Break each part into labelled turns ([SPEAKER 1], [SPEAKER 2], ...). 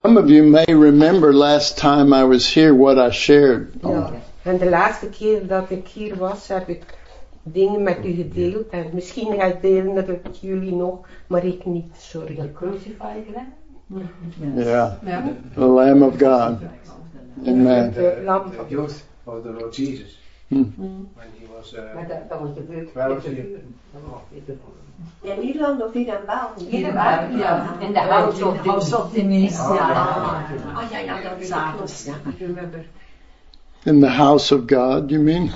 [SPEAKER 1] Some of you may remember last time I was here what I shared.
[SPEAKER 2] Ja, en de laatste keer dat ik hier was, heb ik dingen met u gedeeld. En misschien herinneren het jullie nog, maar ik niet, sorry.
[SPEAKER 3] The crucified lamb?
[SPEAKER 1] Yeah, the Lamb of God. Amen.
[SPEAKER 2] De lam.
[SPEAKER 4] The youth of the Lord Jesus.
[SPEAKER 1] Hmm.
[SPEAKER 4] When he was
[SPEAKER 3] Maar dat was de buurt.
[SPEAKER 4] 12 years.
[SPEAKER 2] In Nederland of hier in België?
[SPEAKER 3] Hier ja. In de House of the Mist. Ja.
[SPEAKER 2] Dat is klopt. I remember.
[SPEAKER 1] In the house of God, you mean?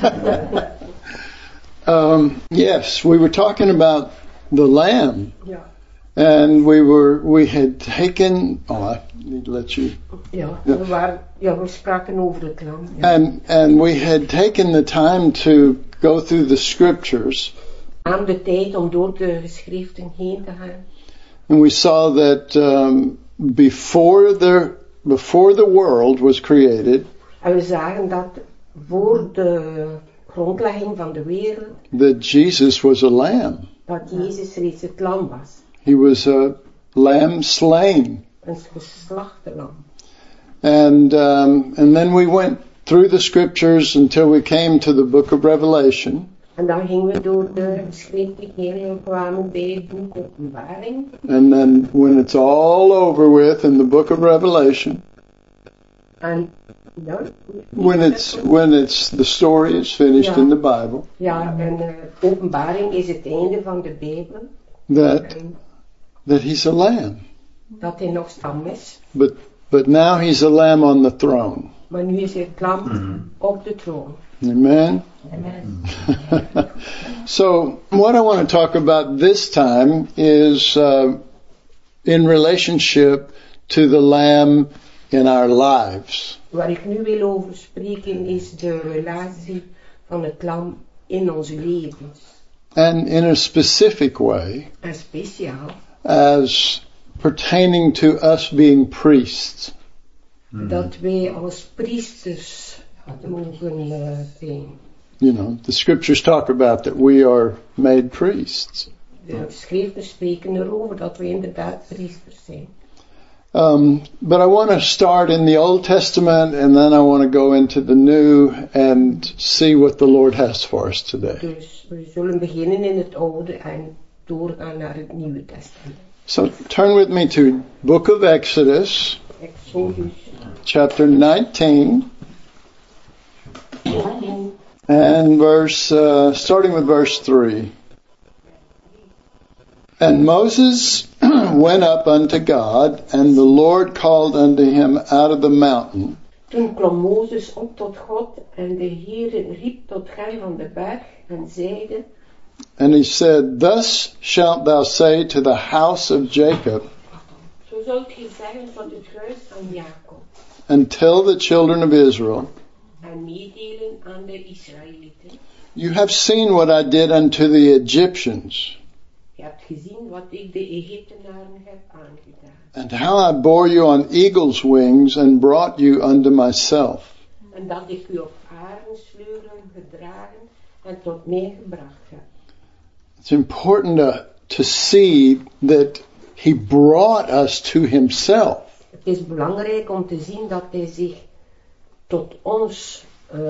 [SPEAKER 1] Yes, we were talking about the Lamb.
[SPEAKER 2] Ja.
[SPEAKER 1] And we had taken, I need to let you.
[SPEAKER 2] Ja, we spraken over het lam. Ja.
[SPEAKER 1] And we had taken the time to go through the scriptures.
[SPEAKER 2] Aan de tijd om door de geschriften heen te gaan.
[SPEAKER 1] And we saw that before the world was created,
[SPEAKER 2] En we zagen dat voor de grondlegging van de wereld,
[SPEAKER 1] that Jesus was a lamb.
[SPEAKER 2] dat Jezus reeds het lam was.
[SPEAKER 1] He was a lamb slain.
[SPEAKER 2] Een geslachte lam.
[SPEAKER 1] And then we went through the scriptures until we came to the book of Revelation.
[SPEAKER 2] En dan gingen we door de geschriften heen en kwamen bij het boek Openbaring.
[SPEAKER 1] And then when it's all over with in the book of Revelation,
[SPEAKER 2] En ja,
[SPEAKER 1] when it's the story is finished in the Bible,
[SPEAKER 2] ja, en Openbaring is het einde van de Bijbel. En
[SPEAKER 1] that he's a lamb.
[SPEAKER 2] dat hij nog stam is.
[SPEAKER 1] But now he's a lamb on the throne.
[SPEAKER 2] Maar nu is hij het lam op de troon.
[SPEAKER 1] Amen.
[SPEAKER 3] Amen.
[SPEAKER 1] So what I want to talk about this time is in relationship to the lamb in our lives.
[SPEAKER 2] Waar ik nu wil over spreken is de relatie van het lam in onze levens.
[SPEAKER 1] And in a specific way,
[SPEAKER 2] En speciaal
[SPEAKER 1] as pertaining to us being priests.
[SPEAKER 2] dat wij als priesters mogen zijn.
[SPEAKER 1] You know, the scriptures talk about that we are made priests.
[SPEAKER 2] De schriften spreken erover dat we inderdaad priesters zijn.
[SPEAKER 1] But I want to start in the Old Testament and then I want to go into the New and see what the Lord has for us today.
[SPEAKER 2] Dus we zullen beginnen in het Oude en doorgaan naar het Nieuwe Testament.
[SPEAKER 1] So turn with me to book of Exodus,
[SPEAKER 2] Exodus
[SPEAKER 1] chapter 19, and starting with verse 3. And Moses went up unto God, and the Lord called unto him out of the mountain.
[SPEAKER 2] Toen klom Mozes op tot God en de Heere riep tot hem van de berg en zeide,
[SPEAKER 1] And he said, Thus shalt thou say to the house of Jacob,
[SPEAKER 2] zo zult gij zeggen tot het huis van Jacob,
[SPEAKER 1] and tell the children of Israel,
[SPEAKER 2] en meedelen aan de Israëlieten.
[SPEAKER 1] You have seen what I did unto the Egyptians,
[SPEAKER 2] Je hebt gezien wat ik de Egyptenaren heb aangedaan.
[SPEAKER 1] and how I bore you on eagle's wings and brought you unto myself.
[SPEAKER 2] En dat ik u op arendsvleugelen gedragen en tot mij gebracht heb.
[SPEAKER 1] It's important to see that he brought us to himself.
[SPEAKER 2] Het is belangrijk om te zien dat hij zich tot ons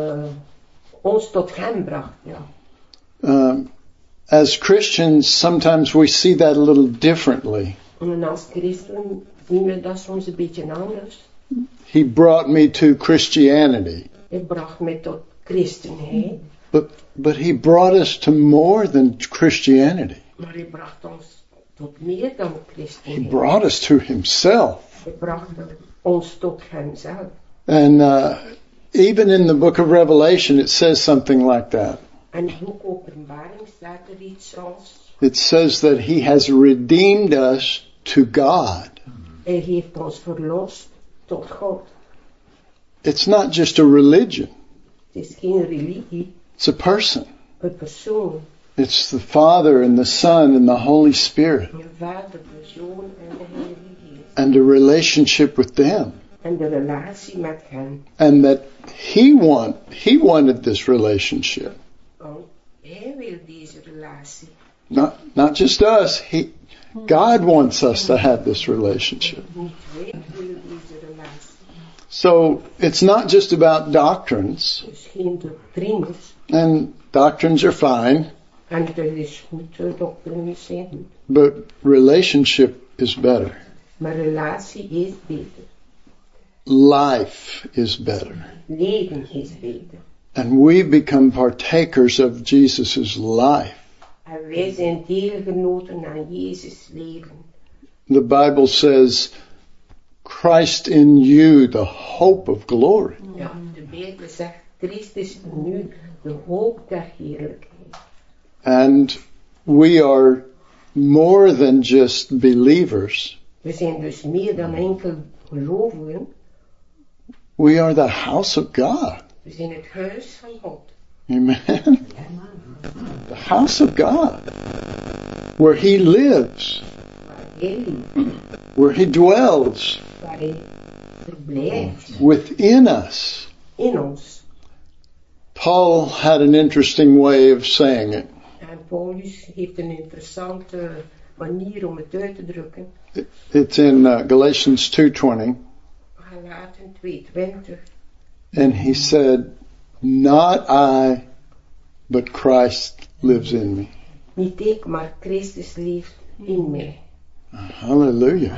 [SPEAKER 2] tot hem bracht. Ja.
[SPEAKER 1] As Christians, sometimes we see that a little differently.
[SPEAKER 2] En als christen zien we dat soms een beetje anders.
[SPEAKER 1] He brought me to Christianity.
[SPEAKER 2] Hij bracht mij tot christenheid.
[SPEAKER 1] But he brought us to more than Christianity.
[SPEAKER 2] Maar hij bracht ons tot meer dan
[SPEAKER 1] He
[SPEAKER 2] christenheid.
[SPEAKER 1] brought us to himself.
[SPEAKER 2] Hij bracht ons tot hemzelf.
[SPEAKER 1] And even in the book of Revelation, it says something like that.
[SPEAKER 2] En in het boek Openbaring staat er iets als,
[SPEAKER 1] It says that he has redeemed us to God.
[SPEAKER 2] hij heeft ons verlost tot God.
[SPEAKER 1] It's not just a religion.
[SPEAKER 2] Het is geen religie,
[SPEAKER 1] It's a person.
[SPEAKER 2] een persoon.
[SPEAKER 1] It's the Father and the Son and the Holy Spirit.
[SPEAKER 2] Je vader, de zoon en de heilige geest.
[SPEAKER 1] And a relationship with them.
[SPEAKER 2] En de relatie met hen.
[SPEAKER 1] And that he wanted this relationship.
[SPEAKER 2] Want hij wil deze relatie.
[SPEAKER 1] Not just us. God wants us to have this relationship.
[SPEAKER 2] Niet wij willen deze relatie.
[SPEAKER 1] So it's not just about doctrines,
[SPEAKER 2] Dus geen doctrines.
[SPEAKER 1] and doctrines are fine,
[SPEAKER 2] En dat is goed, doctrines zijn goed.
[SPEAKER 1] but relationship is better.
[SPEAKER 2] Maar relatie is beter.
[SPEAKER 1] Life is better.
[SPEAKER 2] Leven is beter.
[SPEAKER 1] And we become partakers of Jesus' life.
[SPEAKER 2] En wij zijn deelgenoten aan Jezus' leven.
[SPEAKER 1] The Bible says, Christ in you, the hope of glory.
[SPEAKER 2] Ja, de Bijbel zegt, Christus in u, de hoop der heerlijkheid.
[SPEAKER 1] And we are more than just believers.
[SPEAKER 2] We zijn dus meer dan enkel gelovigen.
[SPEAKER 1] We are the house of God.
[SPEAKER 2] We zijn het huis van God.
[SPEAKER 1] Amen. The house of God. Where He lives.
[SPEAKER 2] Waar Hij leeft,
[SPEAKER 1] Where He dwells.
[SPEAKER 2] waar Hij verblijft
[SPEAKER 1] Within us.
[SPEAKER 2] in ons.
[SPEAKER 1] Paul had an interesting way of saying it.
[SPEAKER 2] En Paulus heeft een interessante manier om het uit te drukken.
[SPEAKER 1] It's in Galatians 2:20.
[SPEAKER 2] Galaten 2:20.
[SPEAKER 1] And he said, not I, but Christ lives in me.
[SPEAKER 2] Niet ik, maar Christus leeft in mij.
[SPEAKER 1] Hallelujah.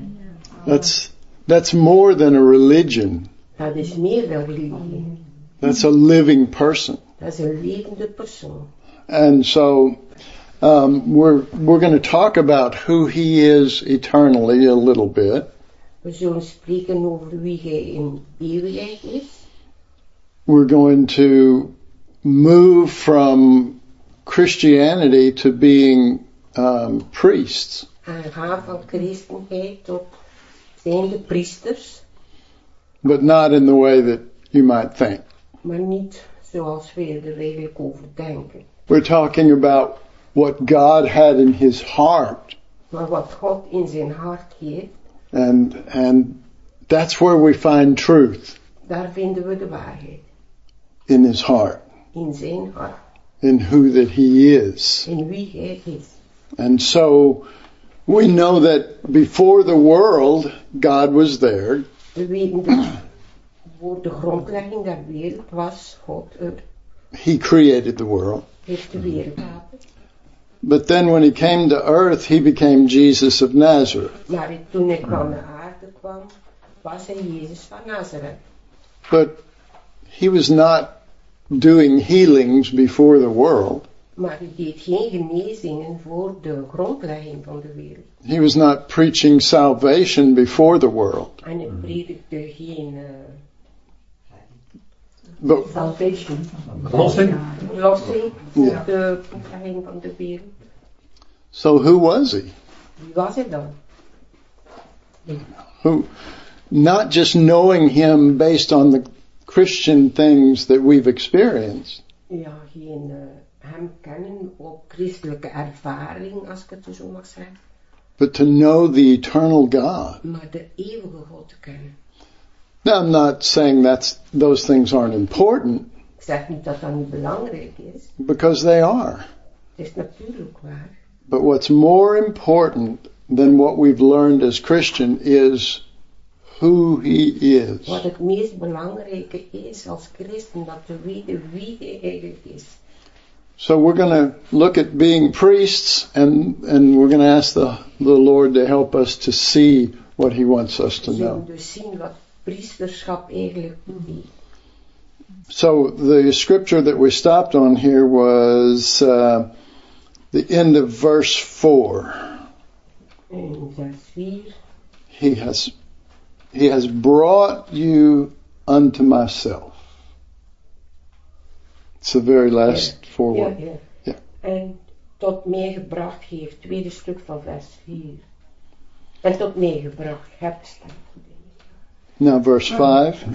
[SPEAKER 1] That's more than a religion.
[SPEAKER 2] Dat is meer dan religie.
[SPEAKER 1] That's a living person.
[SPEAKER 2] Dat is een levende persoon.
[SPEAKER 1] And so we're going to talk about who he is eternally a little bit.
[SPEAKER 2] We zullen spreken over wie hij in eeuwigheid is.
[SPEAKER 1] We're going to move from Christianity to being priests.
[SPEAKER 2] En gaan van christenheid tot zijnde priesters,
[SPEAKER 1] But not in the way that you might think.
[SPEAKER 2] maar niet zoals wij er eigenlijk over denken.
[SPEAKER 1] We're talking about what God had in his heart.
[SPEAKER 2] Maar wat God in zijn hart heeft,
[SPEAKER 1] And that's where we find truth,
[SPEAKER 2] daar vinden we de waarheid.
[SPEAKER 1] in his heart,
[SPEAKER 2] In zijn hart,
[SPEAKER 1] in who that he is.
[SPEAKER 2] in wie hij is.
[SPEAKER 1] And so we know that before the world, God was there.
[SPEAKER 2] We weten dat voor de grondlegging der wereld was God er,
[SPEAKER 1] He created the world.
[SPEAKER 2] heeft de wereld gemaakt.
[SPEAKER 1] But then when he came to earth, he became Jesus of Nazareth.
[SPEAKER 2] Maar toen hij van de aarde kwam, was hij Jezus van Nazareth.
[SPEAKER 1] But he was not doing healings before the world.
[SPEAKER 2] Maar hij deed geen genezingen voor de grondlegging van de wereld.
[SPEAKER 1] He was not preaching salvation before the world.
[SPEAKER 2] En hij predikte geen
[SPEAKER 1] But
[SPEAKER 2] salvation,
[SPEAKER 5] Verlossing.
[SPEAKER 2] verlossing voor
[SPEAKER 1] Ja.
[SPEAKER 2] de grondlegging van de wereld.
[SPEAKER 1] so who was he?
[SPEAKER 2] Wie was hij dan?
[SPEAKER 1] Who, not just knowing him based on the Christian things that we've experienced,
[SPEAKER 2] Ja, geen hem kennen op christelijke ervaring, als ik het zo mag zeggen.
[SPEAKER 1] but to know the eternal God.
[SPEAKER 2] Maar de eeuwige God te kennen.
[SPEAKER 1] Now, I'm not saying those things aren't important,
[SPEAKER 2] Ik zeg niet dat dat niet belangrijk is.
[SPEAKER 1] because they are.
[SPEAKER 2] Het is natuurlijk waar.
[SPEAKER 1] But what's more important than what we've learned as Christian is who he is.
[SPEAKER 2] Wat het meest belangrijke is als christen, dat we weten wie hij eigenlijk is.
[SPEAKER 1] So we're going to look at being priests, and we're going to ask the Lord to help us to see what he wants us to
[SPEAKER 2] We zullen
[SPEAKER 1] know.
[SPEAKER 2] dus zien wat priesterschap eigenlijk betekent.
[SPEAKER 1] So the scripture that we stopped on here was the end of verse 4.
[SPEAKER 2] In vers 4.
[SPEAKER 1] He has brought you unto myself. It's the very last four
[SPEAKER 2] Ja,
[SPEAKER 1] words.
[SPEAKER 2] ja.
[SPEAKER 1] Ja.
[SPEAKER 2] En tot mij gebracht heeft, tweede stuk van vers 4. En tot mij gebracht hebt.
[SPEAKER 1] Now verse 5.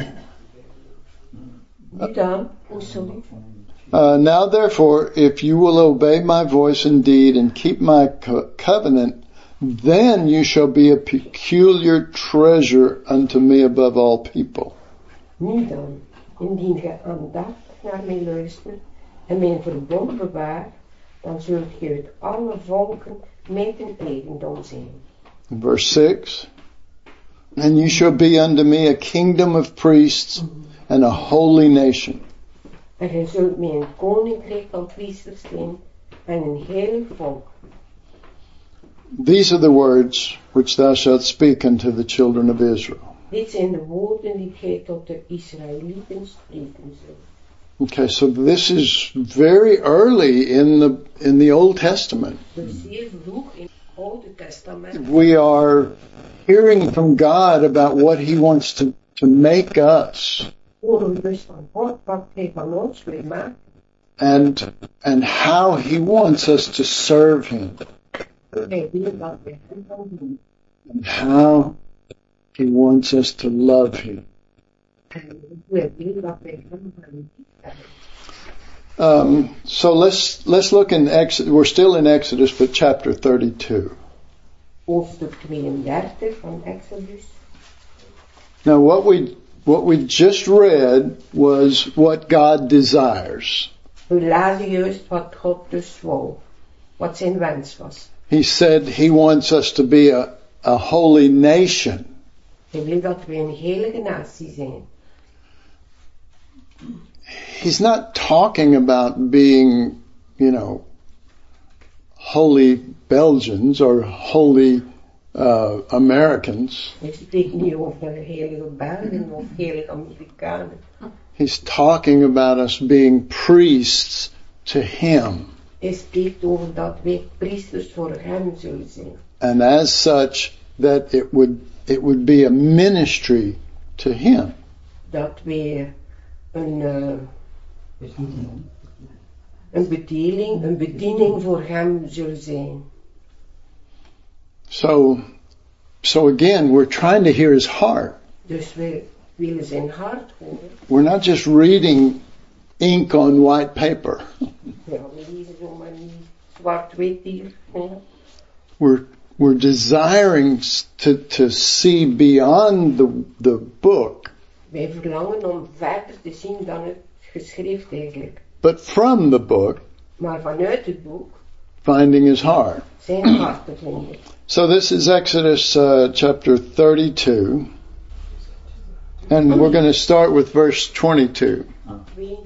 [SPEAKER 2] Nu dan, oh sorry.
[SPEAKER 1] Now therefore, if you will obey my voice indeed and keep my covenant, then you shall be a peculiar treasure unto me above all people.
[SPEAKER 2] Nu dan, indien gij aandachtig naar mij luistert en mijn verbond bewaart, dan zult gij uit alle volken met een eigendom zijn.
[SPEAKER 1] Verse 6. And you shall be unto me a kingdom of priests and a holy nation.
[SPEAKER 2] En gij zult mij een koninkrijk van priesters zijn en een heilig volk.
[SPEAKER 1] These are the words which thou shalt speak unto the children of Israel.
[SPEAKER 2] Dit zijn de woorden die gij tot de Israëlieten spreken zult.
[SPEAKER 1] Okay, so this is very early in the Old Testament.
[SPEAKER 2] Dus zeer vroeg in het Oude Testament.
[SPEAKER 1] We are hearing from God about what He wants to make us.
[SPEAKER 2] Horen we dus van God wat hij van ons wil maken.
[SPEAKER 1] And how He wants us to serve Him.
[SPEAKER 2] Hij wil dat we hem gaan doen.
[SPEAKER 1] And how He wants us to love Him.
[SPEAKER 2] En hij wil dat we hem gaan doen.
[SPEAKER 1] So let's look in Exodus. We're still in Exodus, but chapter 32.
[SPEAKER 2] Hoofdstuk 32 van Exodus.
[SPEAKER 1] Now what we just read was what God desires.
[SPEAKER 2] We lazen juist wat God dus wou. Wat zijn wens was.
[SPEAKER 1] He said He wants us to be a holy nation.
[SPEAKER 2] Hij wil dat we een heilige natie zijn.
[SPEAKER 1] He's not talking about being, holy Belgians or holy Americans.
[SPEAKER 2] Hij spreekt niet over heilige Belgen of heilige Amerikanen.
[SPEAKER 1] He's talking about us being priests to Him.
[SPEAKER 2] Hij spreekt over dat wij priesters voor hem zullen zijn.
[SPEAKER 1] And as such, that it would be a ministry to Him.
[SPEAKER 2] Dat wij een bediening voor hem zullen zijn.
[SPEAKER 1] So again, we're trying to hear His heart.
[SPEAKER 2] Dus we willen zijn hart horen.
[SPEAKER 1] We're not just reading ink on white paper.
[SPEAKER 2] Ja, we lezen zomaar niet zwart-wit hier. Ja.
[SPEAKER 1] We're desiring to see beyond the book.
[SPEAKER 2] Wij verlangen om verder te zien dan het geschrift eigenlijk.
[SPEAKER 1] But from the book,
[SPEAKER 2] Maar vanuit het boek
[SPEAKER 1] finding His heart.
[SPEAKER 2] zijn hart te vinden.
[SPEAKER 1] So this is Exodus chapter 32. And we're going to start with verse 22.
[SPEAKER 2] 22.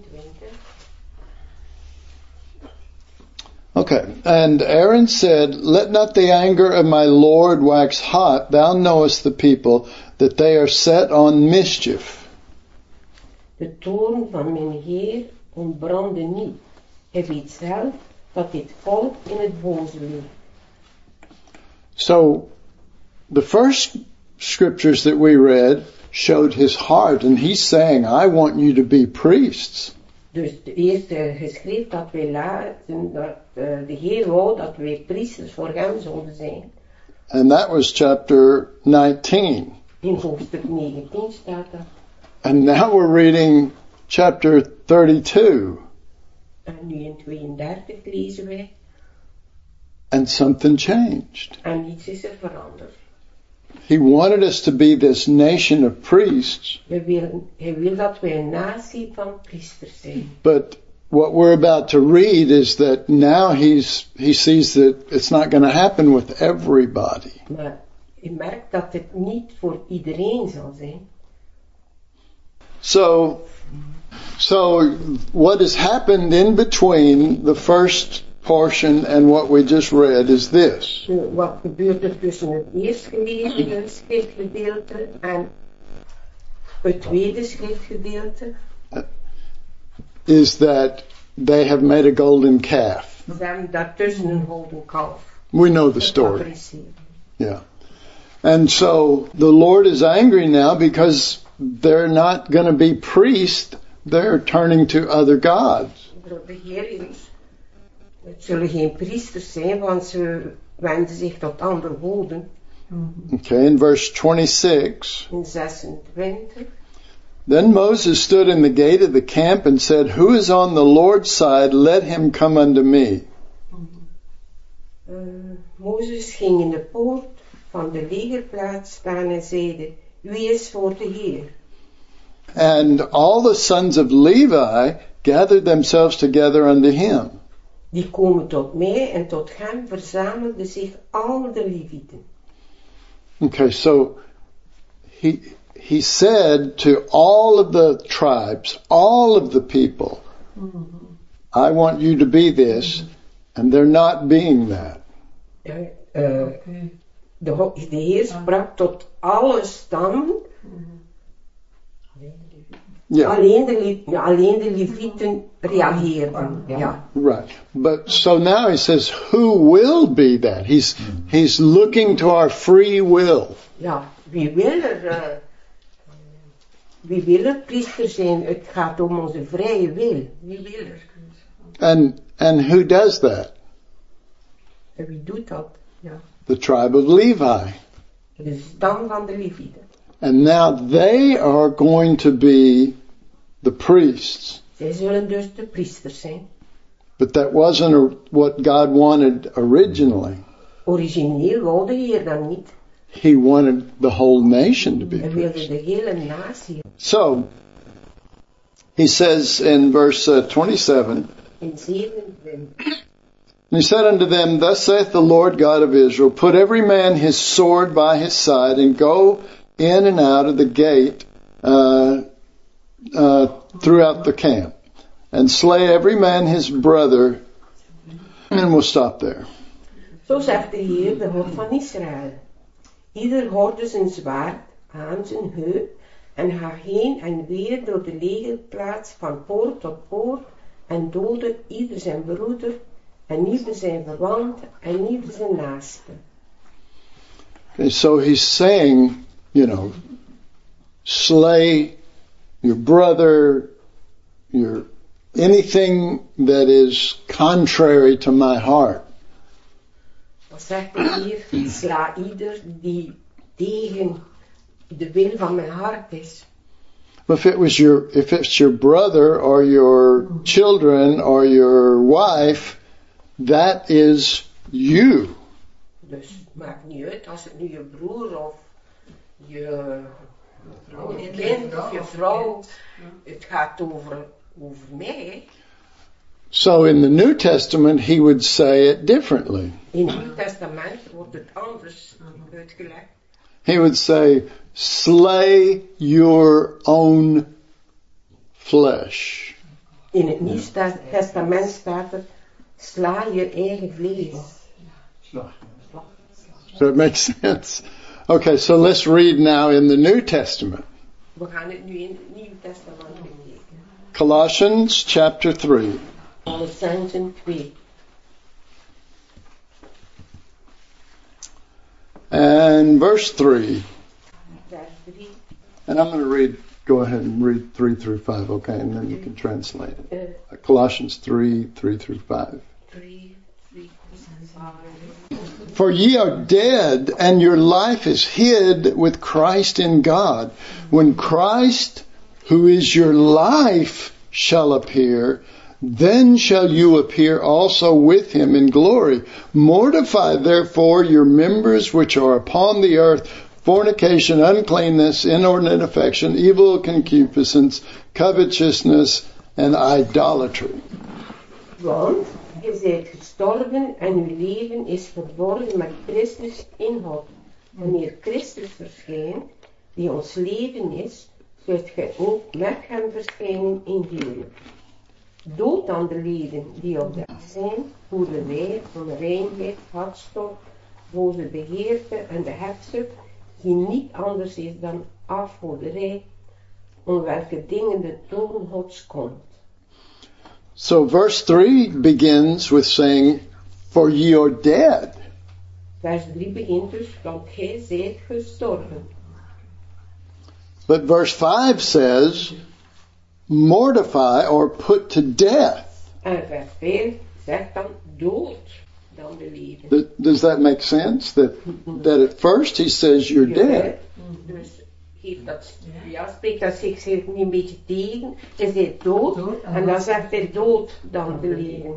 [SPEAKER 1] Okay. And Aaron said, Let not the anger of my Lord wax hot. Thou knowest the people, that they are set on mischief.
[SPEAKER 2] De toorn van mijn Heer ontbrandde niet. Hij weet zelf dat dit volk in het boze ligt.
[SPEAKER 1] So, the first scriptures that we read showed His heart, and He's saying, I want you to be priests.
[SPEAKER 2] Dus de eerste geschrift dat wij laten, dat de Heer wou dat wij priesters voor hem zouden zijn.
[SPEAKER 1] And that was chapter 19.
[SPEAKER 2] In hoofdstuk 19 staat dat.
[SPEAKER 1] And now we're reading chapter 32.
[SPEAKER 2] En nu in 32 lezen wij.
[SPEAKER 1] And something changed.
[SPEAKER 2] En iets is er veranderd.
[SPEAKER 1] He wanted us to be this nation of priests.
[SPEAKER 2] Hij wil dat wij een natie van priesters zijn.
[SPEAKER 1] But what we're about to read is that now he sees that it's not going to happen with everybody.
[SPEAKER 2] Maar je merkt dat het niet voor iedereen zal zijn.
[SPEAKER 1] So what has happened in between the first portion and what we just read is this.
[SPEAKER 2] Wat gebeurt er tussen het eerst gelezen schriftgedeelte en het tweede schriftgedeelte?
[SPEAKER 1] Is that they have made a golden calf.
[SPEAKER 2] Ze hebben daartussen een golden kalf.
[SPEAKER 1] We know the story. Yeah. And so the Lord is angry now because they're not going to be priests. They're turning to other gods.
[SPEAKER 2] De Heer is, het zullen geen priesters zijn, want ze wenden zich tot andere goden.
[SPEAKER 1] Okay, in verse 26.
[SPEAKER 2] In 26.
[SPEAKER 1] Then Moses stood in the gate of the camp and said, Who is on the Lord's side? Let him come unto me.
[SPEAKER 2] Mozes ging in de poort van de legerplaats staan en zeide, Wie is voor de Heer?
[SPEAKER 1] And all the sons of Levi gathered themselves together unto him.
[SPEAKER 2] Die komen tot mij en tot hem verzamelden zich al de Levieten.
[SPEAKER 1] Okay, so he said to all of the tribes, all of the people, I want you to be this, and they're not being that.
[SPEAKER 2] De Heer sprak tot alle stammen.
[SPEAKER 1] Yeah.
[SPEAKER 2] Alleen de Levieten reageerden. Ja.
[SPEAKER 1] Right. But so now he says, who will be that? He's looking to our free will.
[SPEAKER 2] Ja, wie wil er priester zijn? Het gaat om onze vrije wil. Wie wil er?
[SPEAKER 1] And who does that?
[SPEAKER 2] En wie doet dat? Ja.
[SPEAKER 1] The tribe of Levi.
[SPEAKER 2] De stam van de Levieten.
[SPEAKER 1] And now they are going to be the priests.
[SPEAKER 2] Zij zullen dus de priesters zijn.
[SPEAKER 1] But that wasn't what God wanted originally.
[SPEAKER 2] Origineel wou de Heer dat niet.
[SPEAKER 1] He wanted the whole nation to be
[SPEAKER 2] Hij wilde
[SPEAKER 1] priests.
[SPEAKER 2] de hele natie.
[SPEAKER 1] So, he says in verse 27,
[SPEAKER 2] In 27.
[SPEAKER 1] And he said unto them, Thus saith the Lord God of Israel, Put every man his sword by his side, and go in and out of the gate throughout the camp, and slay every man his brother. And we'll stop there.
[SPEAKER 2] Zo zegt de Heer, de God van Israël. Ieder hoorde zijn zwaard aan zijn heup en ga heen en weer door de legerplaats van poort tot poort en doodde ieder zijn broeder en ieder zijn verwant en ieder zijn naaste.
[SPEAKER 1] Okay, so he's saying, slay your brother, anything that is contrary to my heart.
[SPEAKER 2] Dan zegt de Heer, sla ieder die tegen de wil van mijn hart is.
[SPEAKER 1] If it's your brother or your children or your wife, that is you.
[SPEAKER 2] Dus het maakt niet uit als het nu je broer of je kind of je vrouw, het gaat over mij.
[SPEAKER 1] So in the New Testament, he would say it differently.
[SPEAKER 2] In het Nieuw Testament wordt het anders uitgelegd.
[SPEAKER 1] He would say, slay your own flesh.
[SPEAKER 2] In het Nieuw Testament staat er, sla je eigen vlees.
[SPEAKER 1] So it makes sense. Okay, so let's read now in the New Testament.
[SPEAKER 2] We gaan het nu in het Nieuw Testament bekijken.
[SPEAKER 1] Colossians chapter 3.
[SPEAKER 2] Colossenzen 2.
[SPEAKER 1] And verse 3.
[SPEAKER 2] Vers 3.
[SPEAKER 1] And I'm going to go ahead and read 3 through 5, okay, and then you can translate it. Colossians 3 through 5.
[SPEAKER 2] 3, 5.
[SPEAKER 1] For ye are dead, and your life is hid with Christ in God. When Christ, who is your life, shall appear, then shall you appear also with him in glory. Mortify therefore your members which are upon the earth, fornication, uncleanness, inordinate affection, evil concupiscence, covetousness, and idolatry.
[SPEAKER 2] Want je zijt gestorven en uw leven is verborgen met Christus in God. Wanneer Christus verschijnt, die ons leven is, zult gij ook met hem verschijnen in glorie. Dood dan de leden die op de aarde zijn, hoerderij, onreinheid, hartstocht, boze begeerte en de hebzucht, die niet anders is dan afgoderij, om welke dingen de toorn Gods komt.
[SPEAKER 1] So verse 3 begins with saying, for ye are dead.
[SPEAKER 2] Vers 3 begint dus, want gij zijt gestorven.
[SPEAKER 1] But verse 5 says, mortify or put to death.
[SPEAKER 2] En vers 5 zegt dan, dood dan de leven.
[SPEAKER 1] Does that make sense? That at first he says you're dead.
[SPEAKER 2] Dus geeft dat, spreekt dat zich niet een beetje tegen. Hij zei dood, en dan zegt hij dood dan de leven.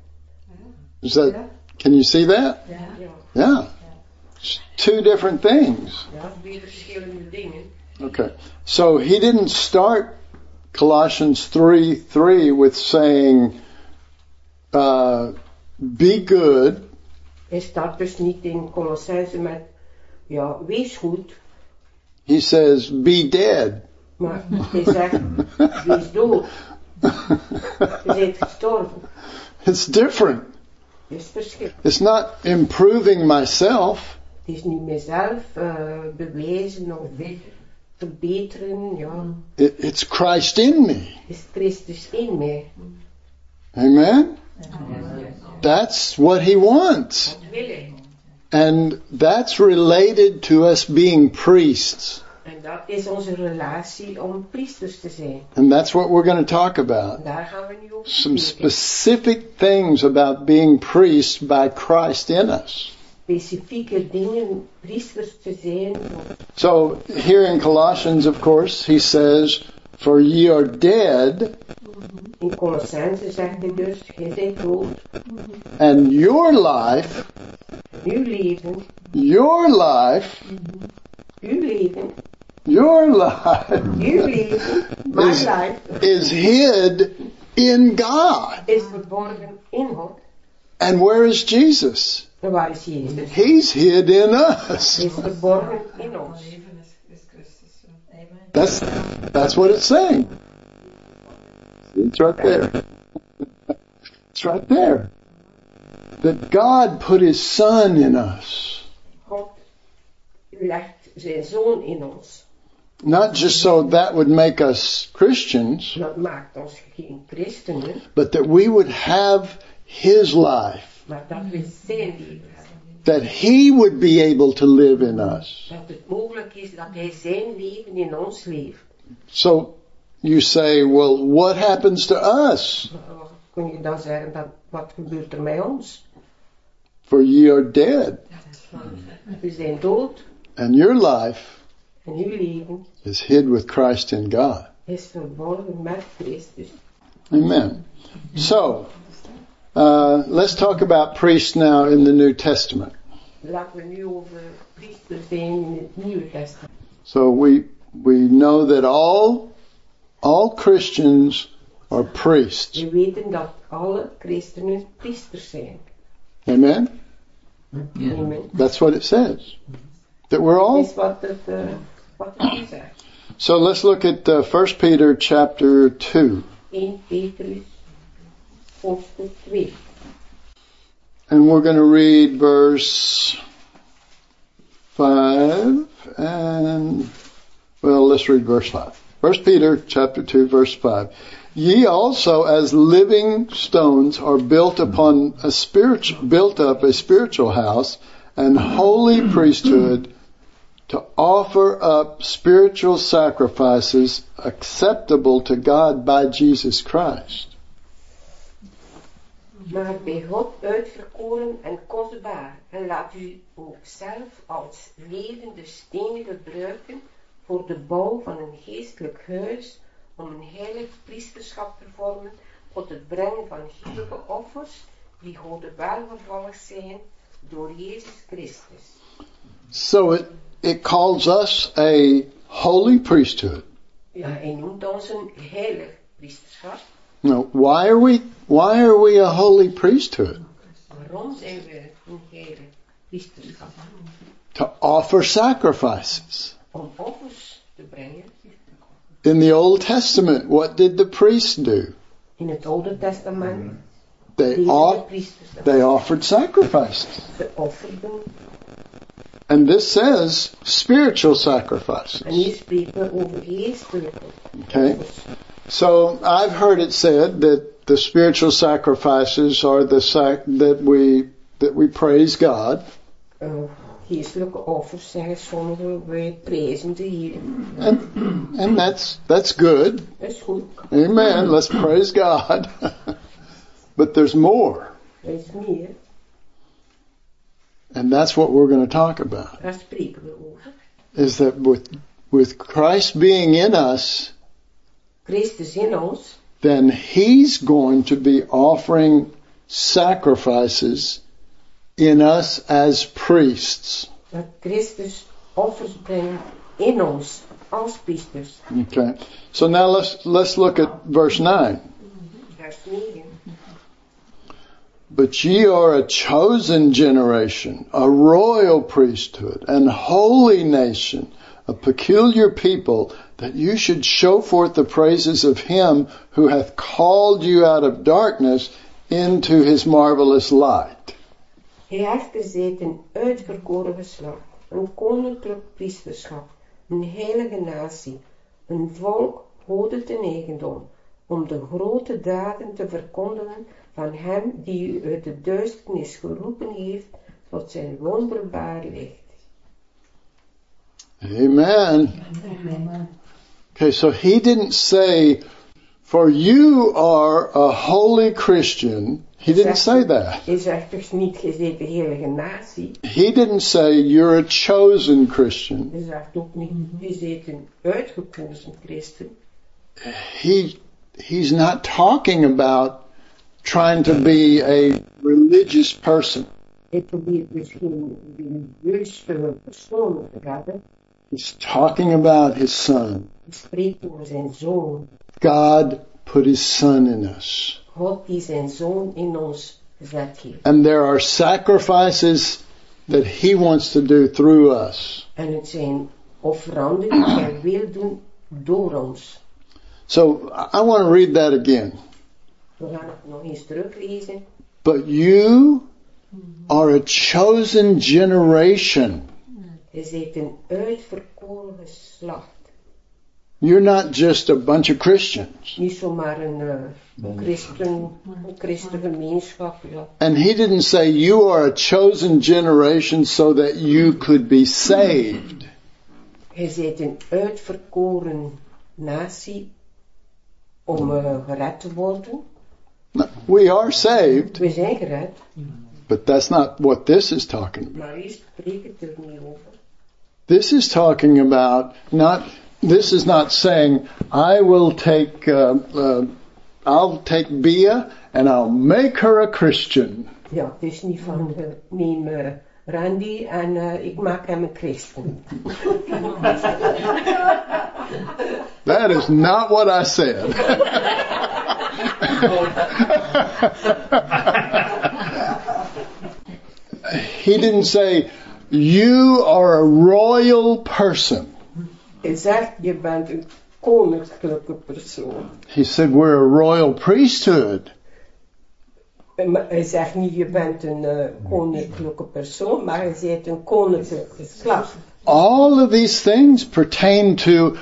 [SPEAKER 1] Can you see that?
[SPEAKER 2] Ja,
[SPEAKER 1] Yeah. It's two different things.
[SPEAKER 2] twee verschillende dingen.
[SPEAKER 1] Okay. So he didn't start Colossians 3:3 with saying, be good.
[SPEAKER 2] Hij start dus niet in Colossense met, ja, wees goed.
[SPEAKER 1] He says, be dead.
[SPEAKER 2] Maar hij zegt, wees dood. Je bent gestorven.
[SPEAKER 1] It's different.
[SPEAKER 2] Het is verschil.
[SPEAKER 1] It's not improving myself.
[SPEAKER 2] Het is niet mezelf bewijzen of verbeteren, ja.
[SPEAKER 1] It's Christ in me.
[SPEAKER 2] Het is Christus in mij.
[SPEAKER 1] Amen? That's what he wants.
[SPEAKER 2] Dat wil hij.
[SPEAKER 1] And that's related to us being priests.
[SPEAKER 2] En dat is onze relatie om priesters te zijn.
[SPEAKER 1] And that's what we're going to talk about.
[SPEAKER 2] En daar gaan we nu over
[SPEAKER 1] Some
[SPEAKER 2] spreken.
[SPEAKER 1] specific things about being priests by Christ in us.
[SPEAKER 2] Specifieke dingen, priesters te zijn.
[SPEAKER 1] So here in Colossians, of course, he says, for ye are dead,
[SPEAKER 2] In Colossense zegt hij dus, gij zijt dood.
[SPEAKER 1] and your life,
[SPEAKER 2] Uw leven,
[SPEAKER 1] your life,
[SPEAKER 2] uw leven,
[SPEAKER 1] your life
[SPEAKER 2] uw leven, my
[SPEAKER 1] Is-
[SPEAKER 2] life,
[SPEAKER 1] is hid in God.
[SPEAKER 2] is verborgen in God.
[SPEAKER 1] And where is Jesus?
[SPEAKER 2] En waar is Jezus?
[SPEAKER 1] He's hid in
[SPEAKER 2] Hij
[SPEAKER 1] us.
[SPEAKER 2] is verborgen in ons.
[SPEAKER 1] That's what it's saying. See, it's right there. It's right there. That God put his son in us.
[SPEAKER 2] God legt zijn zoon in ons.
[SPEAKER 1] Not just so that would make us Christians,
[SPEAKER 2] Dat maakt ons geen christenen,
[SPEAKER 1] but that we would have his life.
[SPEAKER 2] maar dat we zijn leven hebben.
[SPEAKER 1] That he would be able to live in us.
[SPEAKER 2] Dat het mogelijk is dat hij zijn leven in ons leeft.
[SPEAKER 1] So you say, well, what happens to us?
[SPEAKER 2] Maar kun je dan zeggen, dat, wat gebeurt er met ons?
[SPEAKER 1] For ye are dead,
[SPEAKER 2] We zijn dood
[SPEAKER 1] and your life
[SPEAKER 2] en uw leven
[SPEAKER 1] is hid with Christ in God.
[SPEAKER 2] is verborgen met Christus.
[SPEAKER 1] Amen. So, let's talk about priests now in the New Testament.
[SPEAKER 2] Laten we nu over priesters zijn in het Nieuwe Testament.
[SPEAKER 1] So we know that all Christians are priests.
[SPEAKER 2] We weten dat alle christenen priesters zijn.
[SPEAKER 1] Amen?
[SPEAKER 2] Amen.
[SPEAKER 1] That's what it says. That we're
[SPEAKER 2] Dat
[SPEAKER 1] all.
[SPEAKER 2] is wat het zegt.
[SPEAKER 1] So let's look at 1 Peter chapter 2.
[SPEAKER 2] 1 Petrus, hoofdstuk 2.
[SPEAKER 1] And we're going to read verse 5 and, well, let's read verse 5. 1 Peter chapter 2 verse 5. Ye also as living stones are built up a spiritual house and holy priesthood to offer up spiritual sacrifices acceptable to God by Jesus Christ.
[SPEAKER 2] Maar bij God uitverkoren en kostbaar, en laat u ook zelf als levende stenen gebruiken voor de bouw van een geestelijk huis, om een heilig priesterschap te vormen tot het brengen van heilige offers, die God welgevallig zijn door Jezus Christus.
[SPEAKER 1] So it calls us a holy priesthood.
[SPEAKER 2] Ja, hij noemt ons een heilig priesterschap.
[SPEAKER 1] Now, why are we a holy priesthood?
[SPEAKER 2] Waarom zijn we een heilig priesterschap?
[SPEAKER 1] To offer sacrifices.
[SPEAKER 2] Om offers te brengen.
[SPEAKER 1] In the Old Testament, what did the priests do?
[SPEAKER 2] In het Oude Testament
[SPEAKER 1] They
[SPEAKER 2] deden de priesters dat.
[SPEAKER 1] offered sacrifices.
[SPEAKER 2] Ze offerden.
[SPEAKER 1] And this says spiritual
[SPEAKER 2] En
[SPEAKER 1] sacrifices.
[SPEAKER 2] hier spreken we over geestelijke
[SPEAKER 1] Okay?
[SPEAKER 2] offers.
[SPEAKER 1] So I've heard it said that the spiritual sacrifices are that we praise God.
[SPEAKER 2] Geestelijke offers, zeggen sommigen, wij prijzen de Heer.
[SPEAKER 1] And that's good.
[SPEAKER 2] Dat is goed.
[SPEAKER 1] Amen. Let's praise God. But there's more.
[SPEAKER 2] Er is meer.
[SPEAKER 1] And that's what we're going to talk about.
[SPEAKER 2] Daar spreken we over.
[SPEAKER 1] Is that with Christ being in us,
[SPEAKER 2] Christus in ons,
[SPEAKER 1] then He's going to be offering sacrifices in us as priests.
[SPEAKER 2] dat Christus offers brengt in ons als priesters.
[SPEAKER 1] Okay. So now let's look at verse 9.
[SPEAKER 2] Vers 9.
[SPEAKER 1] But ye are a chosen generation, a royal priesthood, an holy nation, a peculiar people, that you should show forth the praises of him who hath called you out of darkness into his marvelous light.
[SPEAKER 2] Gij echter zijt een uitverkoren geslacht, een koninklijk priesterschap, een heilige natie, een volk, hodend en eigendom, om de grote daden te verkondigen van hem die u uit de duisternis geroepen heeft tot zijn wonderbaar licht.
[SPEAKER 1] Amen. Okay, so he didn't say, for you are a holy Christian. He didn't say that.
[SPEAKER 2] Hij zegt dus niet, gij zijt de heilige natie.
[SPEAKER 1] He didn't say, you're a chosen Christian.
[SPEAKER 2] Hij zegt ook niet, gij zijt een uitgekozen christen.
[SPEAKER 1] He's not talking about trying to be a religious person.
[SPEAKER 2] Hij probeert misschien een religieuze persoon te hebben.
[SPEAKER 1] He's talking about his son.
[SPEAKER 2] Hij spreekt over zijn zoon.
[SPEAKER 1] God put his son in us.
[SPEAKER 2] God die zijn zoon in ons gezet heeft.
[SPEAKER 1] And there are sacrifices that he wants to do through us.
[SPEAKER 2] En het zijn offeranden die hij wil doen door ons.
[SPEAKER 1] So I want to read that again.
[SPEAKER 2] We gaan het nog eens teruglezen.
[SPEAKER 1] But you are a chosen generation.
[SPEAKER 2] Je zijt een uitverkoren geslacht.
[SPEAKER 1] You're not just a bunch of Christians.
[SPEAKER 2] Niet zomaar een christengemeenschap. Ja.
[SPEAKER 1] And he didn't say you are a chosen generation so that you could be saved.
[SPEAKER 2] Je zijt een uitverkoren natie om gered te worden.
[SPEAKER 1] We are saved,
[SPEAKER 2] We zijn gered,
[SPEAKER 1] but that's not what this is talking about.
[SPEAKER 2] maar hier spreekt het er niet over.
[SPEAKER 1] This is talking about this is not saying I will take I'll take Bia and I'll make her a Christian.
[SPEAKER 2] Ja, het is niet van neem Randy en ik maak hem een christen.
[SPEAKER 1] That is not what I said. He didn't say you are a royal person.
[SPEAKER 2] Hij zegt je bent een koninklijke persoon.
[SPEAKER 1] He said we're a royal priesthood.
[SPEAKER 2] Maar hij zegt niet je bent een koninklijke persoon, maar hij zegt een koninklijk geslacht.
[SPEAKER 1] All of these things pertain to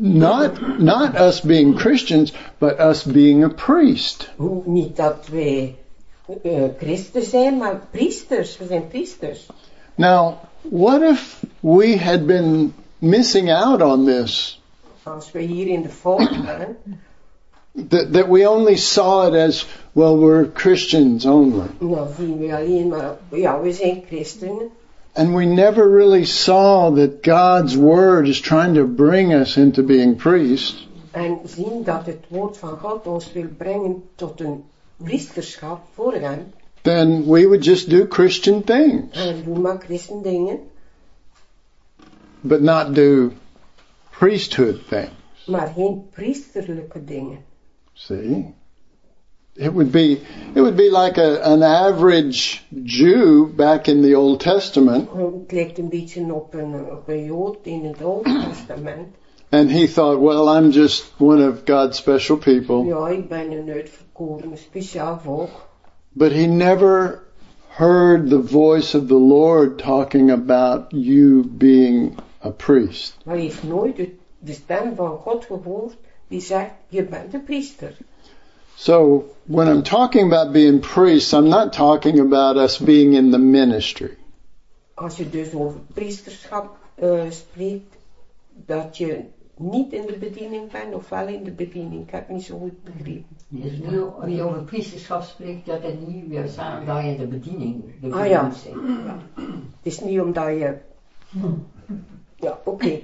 [SPEAKER 1] not us being Christians, but us being a priest.
[SPEAKER 2] Niet dat wij christen zijn, maar priesters. We zijn priesters.
[SPEAKER 1] Now, what if we had been missing out on this?
[SPEAKER 2] Als we hier in de fout waren,
[SPEAKER 1] That we only saw it as, well, we're Christians only.
[SPEAKER 2] dan zien we alleen maar, ja, we zijn christenen.
[SPEAKER 1] And we never really saw that God's Word is trying to bring us into being priests.
[SPEAKER 2] En zien dat het woord van God ons wil brengen tot een priesterschap voor hem.
[SPEAKER 1] Then we would just do Christian things,
[SPEAKER 2] En doe maar christen dingen,
[SPEAKER 1] but not do priesthood things.
[SPEAKER 2] maar geen priesterlijke dingen.
[SPEAKER 1] See? It would be like an average Jew back in the Old Testament.
[SPEAKER 2] Het lijkt een beetje op een Jood in het Oude Testament.
[SPEAKER 1] And he thought, well, I'm just one of God's special people.
[SPEAKER 2] Ja, ik ben een uitverkoren, speciaal volk.
[SPEAKER 1] But he never heard the voice of the Lord talking about you being a priest.
[SPEAKER 2] Maar hij heeft nooit de stem van God gehoord die zegt, je bent een priester.
[SPEAKER 1] So when I'm talking about being priests, I'm not talking about us being in the ministry.
[SPEAKER 2] Als je dus over priesterschap spreekt, dat je niet in de bediening bent of wel in de bediening. Ik heb niet zo goed begrepen.
[SPEAKER 3] Dus nu, als je over priesterschap spreekt, dat het niet weer samen dat je in de bediening
[SPEAKER 2] Ja.
[SPEAKER 3] bent.
[SPEAKER 2] Ja. Het is niet omdat je... Ja, oké.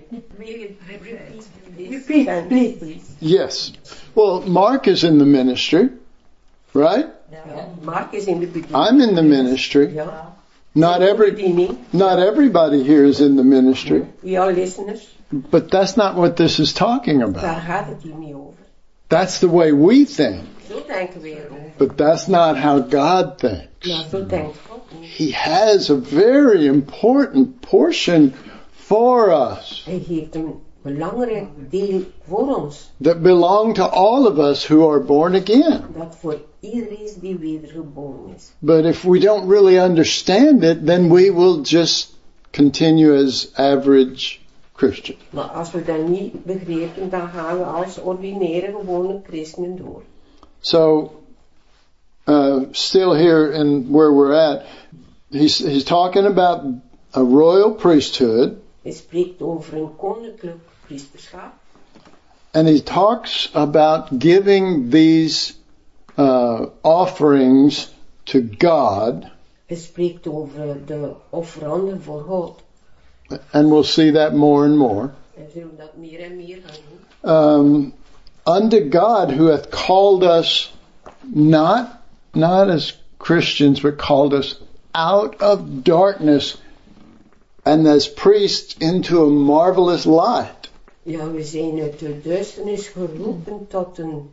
[SPEAKER 2] Repeat, please.
[SPEAKER 1] Yes. Well, Mark is in the ministry, right?
[SPEAKER 2] Ja, Mark is in de bediening.
[SPEAKER 1] I'm in the ministry.
[SPEAKER 2] Ja.
[SPEAKER 1] Not everybody here is in the ministry.
[SPEAKER 2] We are listeners.
[SPEAKER 1] But that's not what this is talking about.
[SPEAKER 2] Daar gaat het hier niet over.
[SPEAKER 1] That's the way we think.
[SPEAKER 2] Zo denken wij erover.
[SPEAKER 1] But that's not how God thinks.
[SPEAKER 2] Maar zo denkt God niet.
[SPEAKER 1] He has a very important portion for us
[SPEAKER 2] Hij heeft een belangrijk deel voor ons.
[SPEAKER 1] that belong to all of us who are born again.
[SPEAKER 2] Dat voor iedereen is die wedergeboren is.
[SPEAKER 1] But if we don't really understand it, then we will just continue as average Christians.
[SPEAKER 2] Maar als we dat niet begrijpen, dan gaan we als ordinaire gewone christenen door.
[SPEAKER 1] So, still here in where we're at, he's talking about a royal priesthood,
[SPEAKER 2] Hij spreekt over een koninklijk priesterschap.
[SPEAKER 1] and he talks about giving these offerings to God,
[SPEAKER 2] Hij spreekt over de offeranden voor God.
[SPEAKER 1] and we'll see that more and more.
[SPEAKER 2] En zullen dat meer en meer gaan doen.
[SPEAKER 1] Unto God who hath called us not as Christians, but called us out of darkness and as priests into a marvelous light.
[SPEAKER 2] Ja, we zijn uit de duisternis geroepen tot een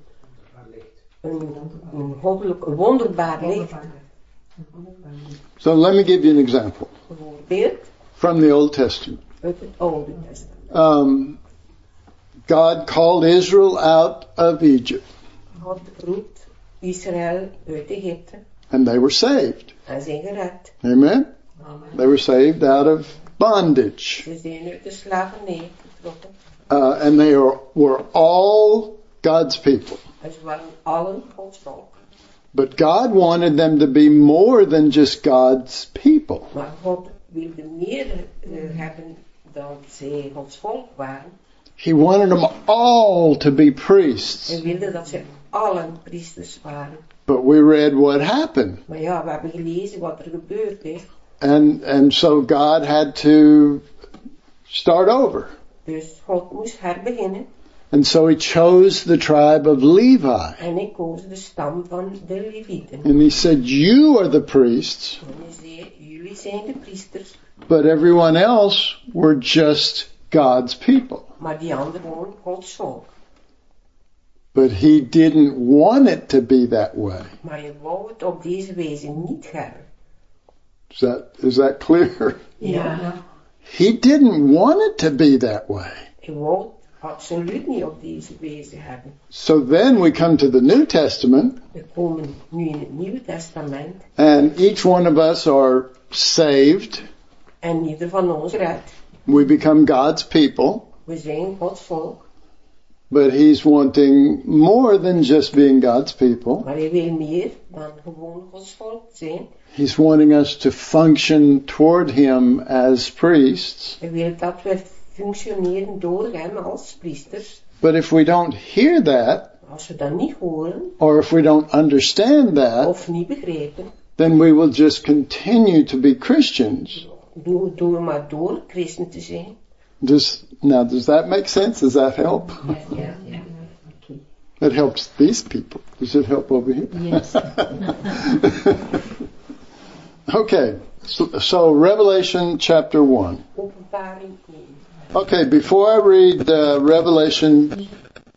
[SPEAKER 2] goddelijk, een wonderbaar licht.
[SPEAKER 1] So let me give you an example
[SPEAKER 2] Bijvoorbeeld
[SPEAKER 1] from the Old Testament.
[SPEAKER 2] uit het Oude Testament.
[SPEAKER 1] God called Israel out of Egypt,
[SPEAKER 2] God roept Israël uit Egypte
[SPEAKER 1] and they were saved.
[SPEAKER 2] en zijn gered.
[SPEAKER 1] Amen? They were saved out of bondage.
[SPEAKER 2] Ze zijn uit de slavernij getrokken.
[SPEAKER 1] And they were all God's people.
[SPEAKER 2] En ze waren allen Gods volk.
[SPEAKER 1] But God wanted them to be more than just God's people.
[SPEAKER 2] Maar God wilde meer hebben dan zij Gods volk waren.
[SPEAKER 1] He wanted them all to be priests.
[SPEAKER 2] Hij wilde dat ze allen priesters waren.
[SPEAKER 1] But we read what happened.
[SPEAKER 2] Maar ja, we hebben gelezen wat er gebeurd is.
[SPEAKER 1] And so God had to start over.
[SPEAKER 2] Dus God moest herbeginnen.
[SPEAKER 1] And so he chose the tribe of Levi.
[SPEAKER 2] En hij koos de stam van de Levieten.
[SPEAKER 1] And he said, you are the priests,
[SPEAKER 2] En hij zei, jullie zijn de priesters.
[SPEAKER 1] but everyone else were just God's people.
[SPEAKER 2] Maar die anderen gewoon Gods volk.
[SPEAKER 1] But he didn't want it to be that way.
[SPEAKER 2] Maar je wou het op deze wijze niet hebben.
[SPEAKER 1] Is that clear?
[SPEAKER 3] Ja.
[SPEAKER 1] He didn't want it to be that way.
[SPEAKER 2] Je wou het absoluut niet op deze wijze hebben.
[SPEAKER 1] So then we come to the New Testament,
[SPEAKER 2] We komen nu in het Nieuwe Testament.
[SPEAKER 1] and each one of us are saved.
[SPEAKER 2] En ieder van ons redt.
[SPEAKER 1] We become God's people.
[SPEAKER 2] We zijn Gods volk.
[SPEAKER 1] But he's wanting more than just being God's people.
[SPEAKER 2] Maar hij wil meer dan gewoon Gods volk zijn.
[SPEAKER 1] He's wanting us to function toward him as priests.
[SPEAKER 2] Hij wil dat we functioneren door hem als priesters.
[SPEAKER 1] But if we don't hear that,
[SPEAKER 2] Als we dat niet horen
[SPEAKER 1] or if we don't understand that,
[SPEAKER 2] of niet begrijpen,
[SPEAKER 1] then we will just continue to be Christians.
[SPEAKER 2] doen we maar door christen te zijn.
[SPEAKER 1] Does that make sense? Does that help?
[SPEAKER 3] Ja.
[SPEAKER 1] It helps these people. Does it help over here?
[SPEAKER 3] Yes.
[SPEAKER 1] Okay, so Revelation chapter 1.
[SPEAKER 2] Openbaring 1.
[SPEAKER 1] Okay, before I read Revelation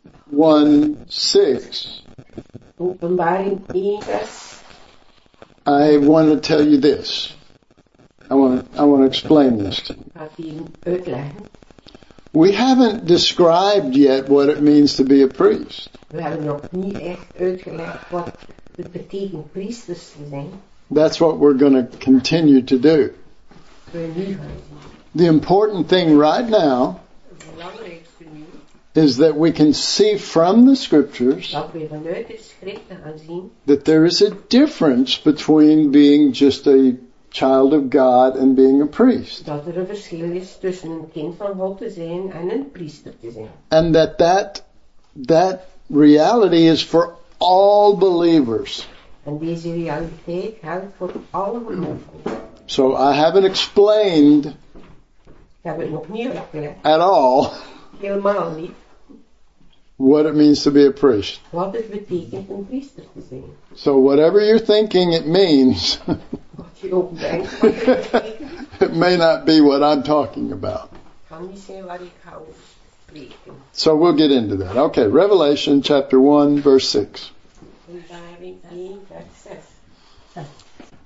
[SPEAKER 1] 1:6,
[SPEAKER 2] Openbaring 1 vers.
[SPEAKER 1] I want to tell you this. I want to explain this to you.
[SPEAKER 2] Gaat hij uitleggen.
[SPEAKER 1] We haven't described yet what it means to be a priest.
[SPEAKER 2] We hebben nog niet echt uitgelegd wat het betekent priesters te zijn.
[SPEAKER 1] That's what we're going to continue to do.
[SPEAKER 2] We nu gaan zien.
[SPEAKER 1] The important thing right now
[SPEAKER 2] Het belangrijkste nu,
[SPEAKER 1] is that we can see from the scriptures
[SPEAKER 2] dat we vanuit de schriften gaan zien,
[SPEAKER 1] that there is a difference between being just a child of God and being a priest.
[SPEAKER 2] dat er een verschil is tussen een kind van God te zijn en een priester te zijn.
[SPEAKER 1] And that reality is for all believers.
[SPEAKER 2] En deze realiteit geldt voor alle gelovigen.
[SPEAKER 1] So I haven't explained
[SPEAKER 2] Ik heb het nog niet uitgelegd,
[SPEAKER 1] at all
[SPEAKER 2] helemaal niet,
[SPEAKER 1] what it means to be a priest.
[SPEAKER 2] wat het betekent een priester te zijn.
[SPEAKER 1] So whatever you're thinking it means,
[SPEAKER 2] Wat je ook denkt, wat het betekent,
[SPEAKER 1] it may not be what I'm talking about.
[SPEAKER 2] kan niet zijn waar ik ga over spreken.
[SPEAKER 1] So we'll get into that. Okay, Revelation chapter 1 verse 6.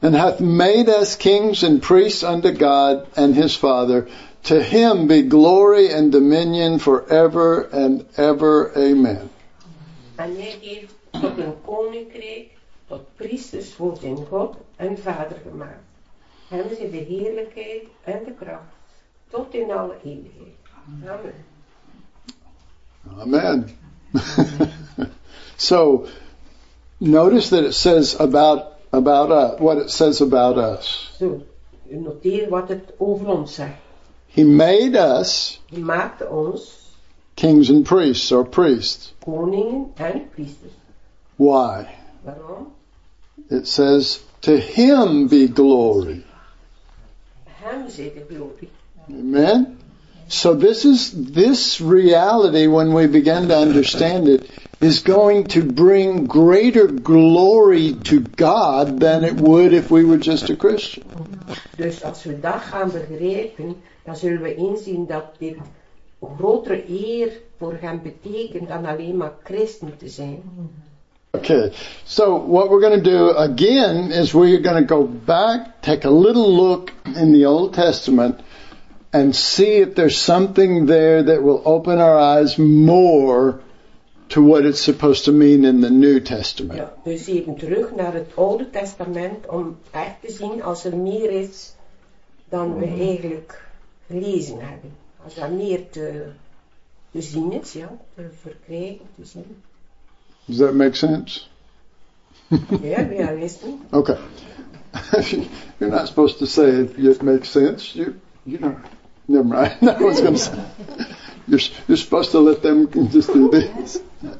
[SPEAKER 1] and hath made us kings and priests unto God and his Father. To him be glory and dominion forever and ever. Amen.
[SPEAKER 2] En hij heeft tot een koninkrijk, tot priesters voor zijn God en Vader gemaakt. Hem zij de heerlijkheid en de kracht, tot in alle eeuwigheid. Amen.
[SPEAKER 1] Amen. So, notice that it says about us, what it says about us.
[SPEAKER 2] Zo, noteer wat het over ons zegt.
[SPEAKER 1] He made us
[SPEAKER 2] Hij maakte ons
[SPEAKER 1] kings and priests, or priests.
[SPEAKER 2] koningen en priesters.
[SPEAKER 1] Why?
[SPEAKER 2] Waarom?
[SPEAKER 1] It says, to him be glory.
[SPEAKER 2] Hem zij de glorie.
[SPEAKER 1] Amen? So this reality, when we begin to understand it, is going to bring greater glory to God than it would if we were just a Christian.
[SPEAKER 2] Dus als we dat gaan begrijpen, dan zullen we inzien dat dit grotere eer voor hem betekent dan alleen maar christen te zijn.
[SPEAKER 1] Okay, so what we're going to do again is we're going to go back, take a little look in the Old Testament, and see if there's something there that will open our eyes more to what it's supposed to mean in the New Testament.
[SPEAKER 2] Ja, dus even terug naar het Oude Testament om echt te zien als er meer is dan we eigenlijk gelezen hebben. Als er meer te zien is, ja, te verkrijgen, te zien.
[SPEAKER 1] Does that make sense?
[SPEAKER 2] Ja, we are listening.
[SPEAKER 1] Okay. You're not supposed to say it makes sense. You know, never mind. I was going to say, you're supposed to let them just do this.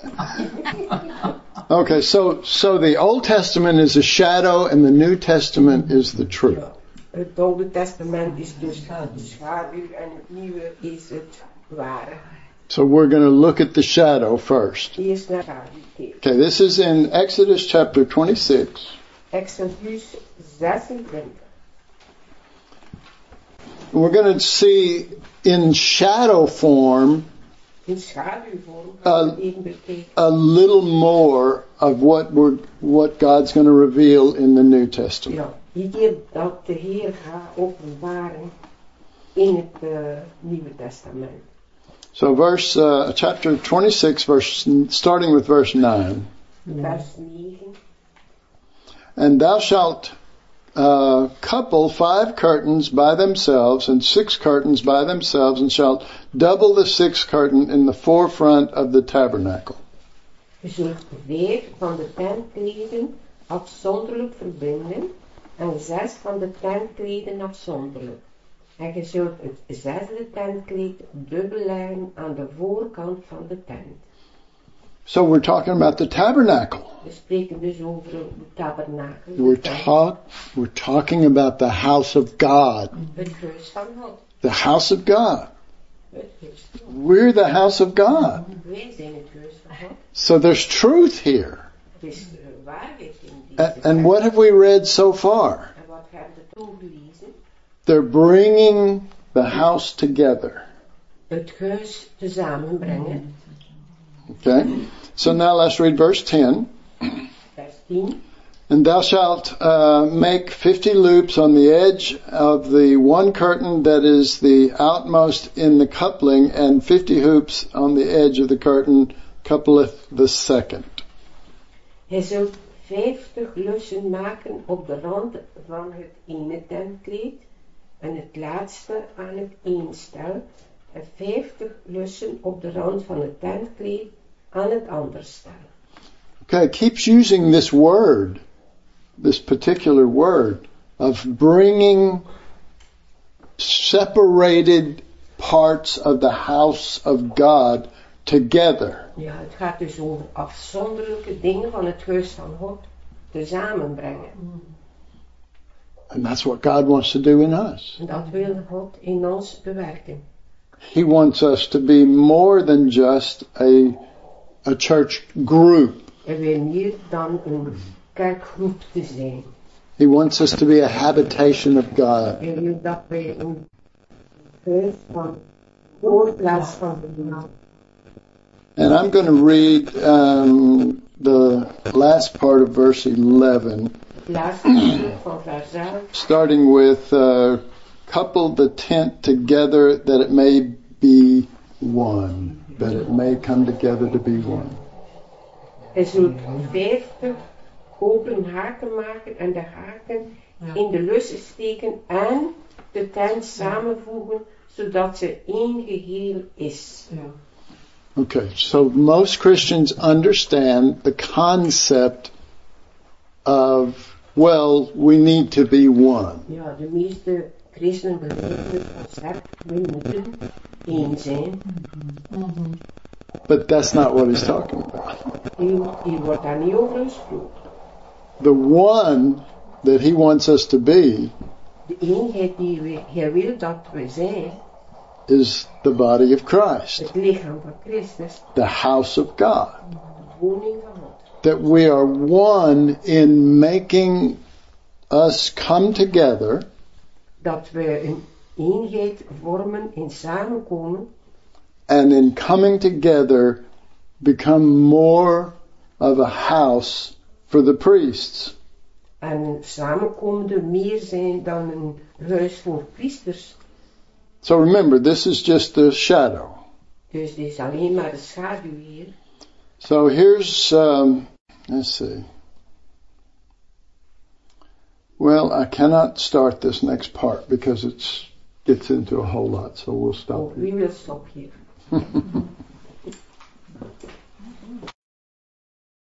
[SPEAKER 1] Okay, so the Old Testament is a shadow and the New Testament is the truth.
[SPEAKER 2] Ja, het Oude Testament is dus de schaduw en het Nieuwe is het ware.
[SPEAKER 1] So we're going to look at the shadow first.
[SPEAKER 2] Eerst naar schaduw kijken.
[SPEAKER 1] Okay, this is in Exodus chapter 26.
[SPEAKER 2] Exodus 26.
[SPEAKER 1] We're going to see in shadow form
[SPEAKER 2] In schaduwvorm gaan we het even bekijken.
[SPEAKER 1] a little more of what God's going to reveal in the New Testament.
[SPEAKER 2] Ja, hier dat de Heer gaat openbaren in het Nieuwe Testament.
[SPEAKER 1] So chapter 26, starting with verse 9.
[SPEAKER 2] Vers 9.
[SPEAKER 1] And thou shalt couple 5 curtains by themselves and 6 curtains by themselves, and shalt double the 6th curtain in the forefront of the tabernacle.
[SPEAKER 2] Je zult 5 van de tentkleden afzonderlijk verbinden en 6 van de tentkleden afzonderlijk. En je zult het 6e tentkleed dubbel leggen aan de voorkant van de tent.
[SPEAKER 1] So we're talking about the tabernacle.
[SPEAKER 2] We spreken dus over de tabernakel.
[SPEAKER 1] We're talking about the house of God.
[SPEAKER 2] Het huis van God.
[SPEAKER 1] The house of God.
[SPEAKER 2] Het huis van God.
[SPEAKER 1] We're the house of God.
[SPEAKER 2] Wij zijn het huis van God.
[SPEAKER 1] So there's truth here.
[SPEAKER 2] Er is waarheid in deze
[SPEAKER 1] And what have we read so far?
[SPEAKER 2] En wat hebben we toen gelezen?
[SPEAKER 1] They're bringing the house together.
[SPEAKER 2] Het huis tezamen brengen.
[SPEAKER 1] Okay? So now let's read verse 10.
[SPEAKER 2] Vers 10.
[SPEAKER 1] And thou shalt make 50 loops on the edge of the one curtain that is the outmost in the coupling, and 50 hoops on the edge of the curtain coupleth the second.
[SPEAKER 2] Hij zult 50 lussen maken op de rand van het ene tentkleed en het laatste aan het eenstel, en 50 lussen op de rand van het tentkleed aan het andere stel.
[SPEAKER 1] Okay, it keeps using this word, this particular word, of bringing separated parts of the house of God together.
[SPEAKER 2] Ja, het gaat dus over afzonderlijke dingen van het huis van God te samenbrengen.
[SPEAKER 1] And that's what God wants to do in us.
[SPEAKER 2] En dat wil God in ons bewerken.
[SPEAKER 1] He wants us to be more than just a church group.
[SPEAKER 2] Hij wil meer dan een kerkgroep te zijn.
[SPEAKER 1] He wants us to be a habitation of God.
[SPEAKER 2] Hij wil dat wij een huis van woonplaats van de Heer.
[SPEAKER 1] And I'm going to read the last part of verse 11.
[SPEAKER 2] Laatste van vers 11.
[SPEAKER 1] starting with couple the tent together that it may be one, that it may come together to be one.
[SPEAKER 2] Hij zult 50 koperen haken maken en de haken in de lussen steken en de tent samenvoegen, zodat ze één geheel is.
[SPEAKER 3] Ja.
[SPEAKER 1] Okay, so most Christians understand the concept of, well, we need to be one.
[SPEAKER 2] Ja, de meeste christenen begrijpen het concept, we moeten één zijn.
[SPEAKER 1] But that's not what he's talking about.
[SPEAKER 2] Hier wordt daar niet over gesproken.
[SPEAKER 1] The one that he wants us to be
[SPEAKER 2] De eenheid die hij wil dat we zijn,
[SPEAKER 1] is the body of Christ,
[SPEAKER 2] het lichaam van Christus,
[SPEAKER 1] the house of God.
[SPEAKER 2] de woning van God.
[SPEAKER 1] That we are one in making us come together
[SPEAKER 2] Dat we een eenheid vormen in samenkomen
[SPEAKER 1] and in coming together become more of a house for the priests.
[SPEAKER 2] en samenkomende meer zijn dan een huis voor priesters.
[SPEAKER 1] So remember, this is just the shadow.
[SPEAKER 2] Dus dit is alleen maar de schaduw hier.
[SPEAKER 1] So here's, let's see. Well, I cannot start this next part because it gets into a whole lot, so we'll stop
[SPEAKER 2] We will stop hier.
[SPEAKER 1] here.